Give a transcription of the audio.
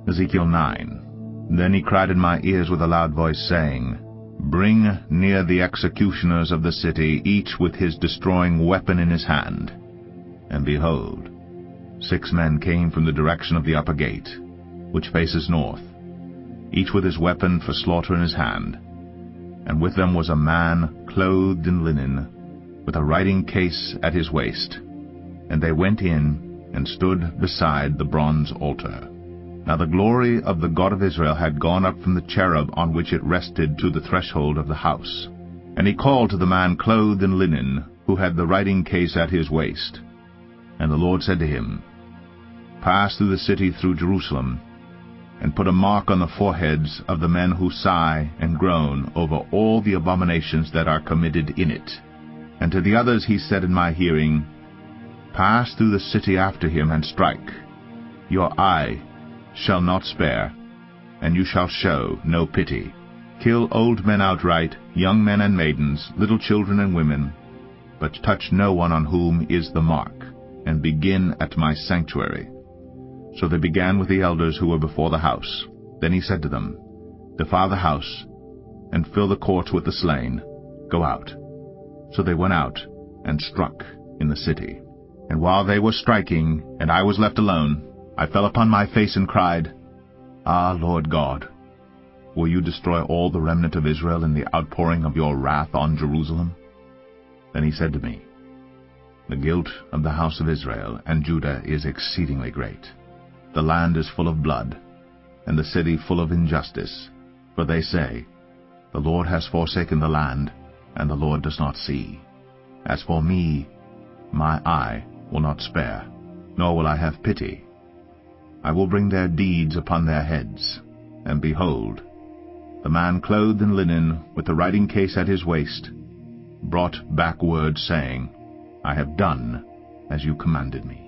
Ezekiel 9. Then he cried in my ears with a loud voice, saying, Bring near the executioners of the city, each with his destroying weapon in his hand. And behold, 6 men came from the direction of the upper gate, which faces north, each with his weapon for slaughter in his hand. And with them was a man clothed in linen, with a writing case at his waist. And they went in and stood beside the bronze altar. Now the glory of the God of Israel had gone up from the cherub on which it rested to the threshold of the house. And he called to the man clothed in linen, who had the writing case at his waist. And the Lord said to him, Pass through the city through Jerusalem, and put a mark on the foreheads of the men who sigh and groan over all the abominations that are committed in it. And to the others he said in my hearing, Pass through the city after him, and strike. Your eye shall not spare, and you shall show no pity. Kill old men outright, young men and maidens, little children and women, but touch no one on whom is the mark, and begin at my sanctuary. So they began with the elders who were before the house. Then he said to them, Defile the house, and fill the courts with the slain. Go out. So they went out, and struck in the city. And while they were striking, and I was left alone, I fell upon my face and cried, Ah, Lord God, will you destroy all the remnant of Israel in the outpouring of your wrath on Jerusalem? Then he said to me, The guilt of the house of Israel and Judah is exceedingly great. The land is full of blood, and the city full of injustice. For they say, The Lord has forsaken the land, and the Lord does not see. As for me, my eye will not spare, nor will I have pity. I will bring their deeds upon their heads. And behold, the man clothed in linen, with the writing case at his waist, brought back word, saying, I have done as you commanded me.